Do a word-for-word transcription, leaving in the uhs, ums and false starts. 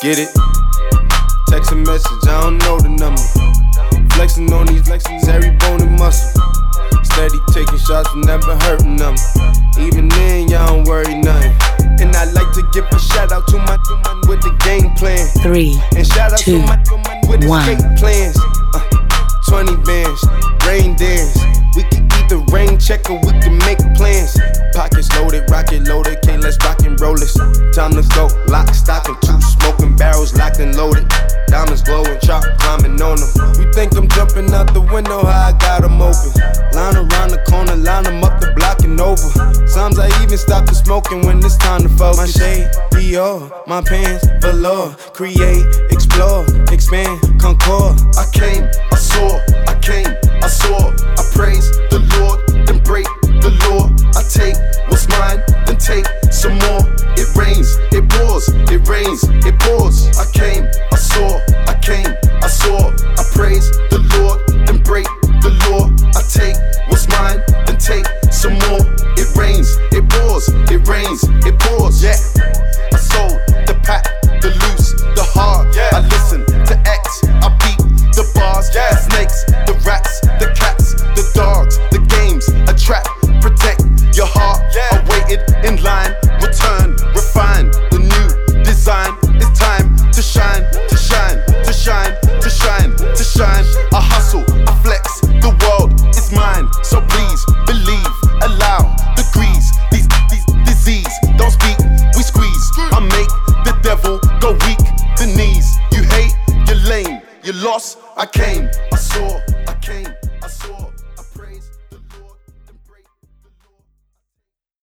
Get it? Text a message, I don't know the number. Flexing on these flexing, every bone and muscle. Steady taking shots, never hurting them. Even then, y'all don't worry nothing. And I like to give a shout out to my, to my with the game plan. Three, and shout out two, to my, to my with one. escape plans. Uh, Twenty bands, rain dance. We can either rain check or we can make plans. Pockets loaded, rocket loaded, can't let's rock and roll this. Time to go, lock, stock, and two smoking barrels locked and loaded. Diamonds glowing, chop climbing on them. You think I'm jumping out the window, how I got them open. Line around the corner, line them up the block and over. Sometimes I even stop the smoking when it's time to focus. My shade, Dior, my pants, velour. Create, explore, expand, concord. I came, I saw, I came, I saw. I praise the Lord, then break the law. I take what's mine, then take some more. It rains, it pours, it rains, it pours. I came, I saw, I came, I saw. I praise the Lord, then break the law. I take what's mine, then take some more. It rains, it pours, it rains, it pours. Yeah, I sold the pack, the loose, the hard. Yeah, I listen to X, I beat the bars. Yeah, the snakes, the rats, the cats, the dogs, the games, a trap. Protect your heart. Yeah, I waited in line, return, refine the new design. It's time to shine, to shine, to shine, to shine, to shine. I hustle, I flex, the world is mine. So please believe, allow degrees. These, these disease don't speak, we squeeze. I make the devil go weak, the knees. You hate, you're lame, you lost. I came, I saw.